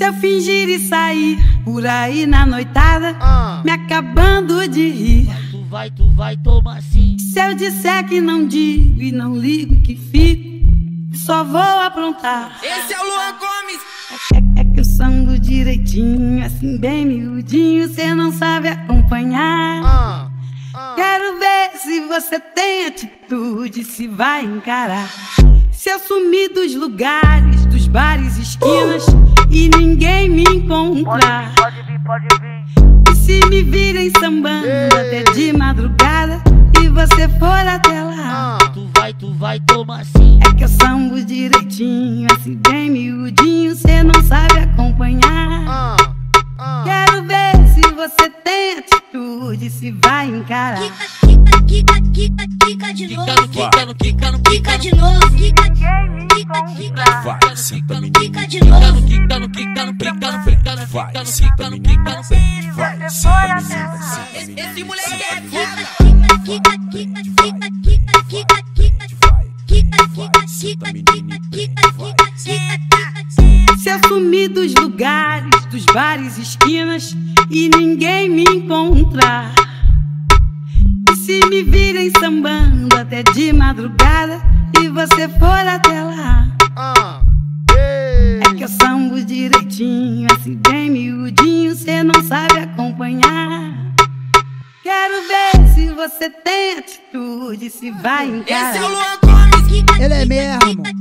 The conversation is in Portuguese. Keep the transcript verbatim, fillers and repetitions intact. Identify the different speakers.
Speaker 1: Se eu fingir e sair por aí na noitada,
Speaker 2: ah.
Speaker 1: me acabando de rir,
Speaker 2: Tu vai, tu vai tomar sim.
Speaker 1: se eu disser que não digo e não ligo que fico, só vou aprontar.
Speaker 2: Esse é o Luan Gomes.
Speaker 1: É, é que eu sango direitinho, assim bem miudinho, cê não sabe acompanhar.
Speaker 2: ah. Ah.
Speaker 1: Quero ver se você tem atitude, se vai encarar. Se eu sumir dos lugares, dos bares, esquinas, e ninguém me encontrar,
Speaker 2: Pode vir, pode vir.
Speaker 1: e se me virem sambando até de madrugada e você for até lá,
Speaker 2: ah. Tu vai, tu vai tomar sim.
Speaker 1: é que eu sambo direitinho, assim bem miudinho, cê não sabe acompanhar.
Speaker 2: ah. Ah.
Speaker 1: Quero ver se você tem atitude, se vai encarar.
Speaker 3: Quica, quica, quica, quica de novo.
Speaker 2: Quica no, quica no,
Speaker 3: Quica de novo. Quica, quica, quica.
Speaker 4: Vai, senta menina,
Speaker 3: Quica de novo.
Speaker 2: quica no, quica no, quica no, quica no,
Speaker 4: vai, senta menina, vai, senta menina, senta menina.
Speaker 2: Esse moleque é foda.
Speaker 3: Quica, quica, quica, quica, quica, quica.
Speaker 4: Vai,
Speaker 3: Quica, quica,
Speaker 4: vai,
Speaker 3: quica,
Speaker 4: senta
Speaker 3: quica,
Speaker 4: menina,
Speaker 3: quica,
Speaker 4: vai.
Speaker 3: quica, quica.
Speaker 1: Se eu sumir dos lugares, dos bares, esquinas, e ninguém me encontrar, e se me virem sambando até de madrugada e você for até lá,
Speaker 2: ah. Ei.
Speaker 1: é que eu sambo direitinho, assim bem miudinho, cê não sabe acompanhar. Quero ver se você tem atitude, se vai
Speaker 2: Esse é o
Speaker 1: encarar.
Speaker 2: Luan Gomes.
Speaker 3: Quica,
Speaker 5: Ele é
Speaker 3: quica,
Speaker 5: mesmo.
Speaker 3: quica,